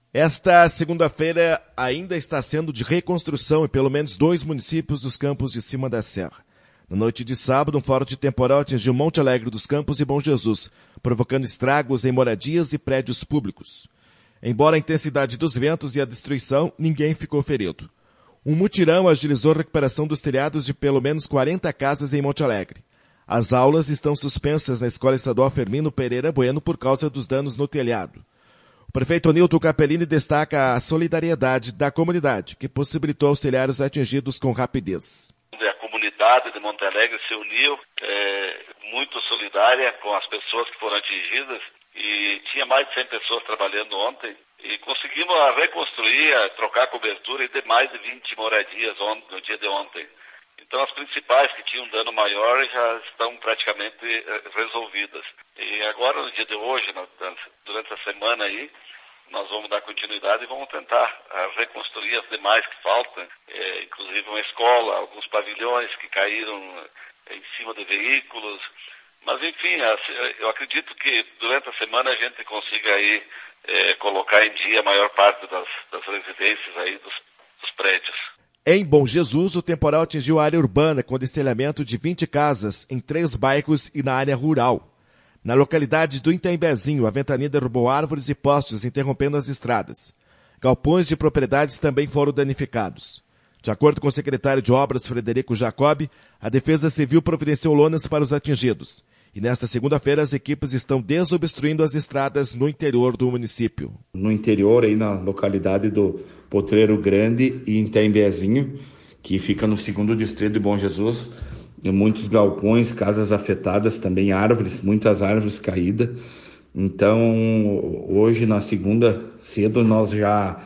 Esta segunda-feira ainda está sendo de reconstrução em pelo menos 2 municípios dos Campos de Cima da Serra. Na noite de sábado, um forte temporal atingiu Monte Alegre dos Campos e Bom Jesus, provocando estragos em moradias e prédios públicos. Embora a intensidade dos ventos e a destruição, ninguém ficou ferido. Um mutirão agilizou a recuperação dos telhados de pelo menos 40 casas em Monte Alegre. As aulas estão suspensas na Escola Estadual Firmino Pereira Bueno por causa dos danos no telhado. O prefeito Nilton Capellini destaca a solidariedade da comunidade, que possibilitou auxiliar os atingidos com rapidez. A comunidade de Monte Alegre se uniu, muito solidária com as pessoas que foram atingidas, e tinha mais de 100 pessoas trabalhando ontem, e conseguimos reconstruir, trocar cobertura de mais de 20 moradias no dia de ontem. Então as principais que tinham dano maior já estão praticamente resolvidas. E agora, no dia de hoje, durante a semana aí, nós vamos dar continuidade e vamos tentar reconstruir as demais que faltam, inclusive uma escola, alguns pavilhões que caíram em cima de veículos. Mas enfim, eu acredito que durante a semana a gente consiga aí colocar em dia a maior parte das residências aí dos prédios. Em Bom Jesus, o temporal atingiu a área urbana com destelhamento de 20 casas em 3 bairros e na área rural. Na localidade do Itembezinho, a ventania derrubou árvores e postes, interrompendo as estradas. Galpões de propriedades também foram danificados. De acordo com o secretário de Obras, Frederico Jacobi, a Defesa Civil providenciou lonas para os atingidos. E nesta segunda-feira, as equipes estão desobstruindo as estradas no interior do município. No interior, aí na localidade do Potreiro Grande e Itembezinho, que fica no 2º distrito de Bom Jesus, muitos galpões, casas afetadas, também árvores, muitas árvores caídas. Então, hoje, na segunda, cedo, nós já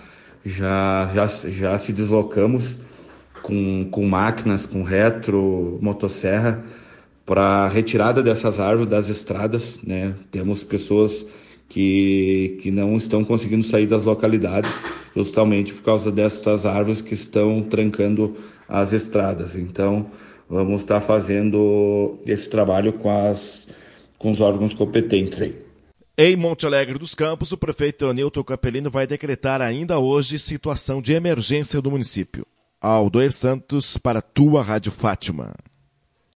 se deslocamos com máquinas, com retro, motosserra, para retirada dessas árvores das estradas, né? Temos pessoas que não estão conseguindo sair das localidades justamente por causa dessas árvores que estão trancando as estradas. Então, vamos estar fazendo esse trabalho com os órgãos competentes aí. Em Monte Alegre dos Campos, o prefeito Nilton Capellini vai decretar ainda hoje situação de emergência do município. Aldoir Santos para tua Rádio Fátima.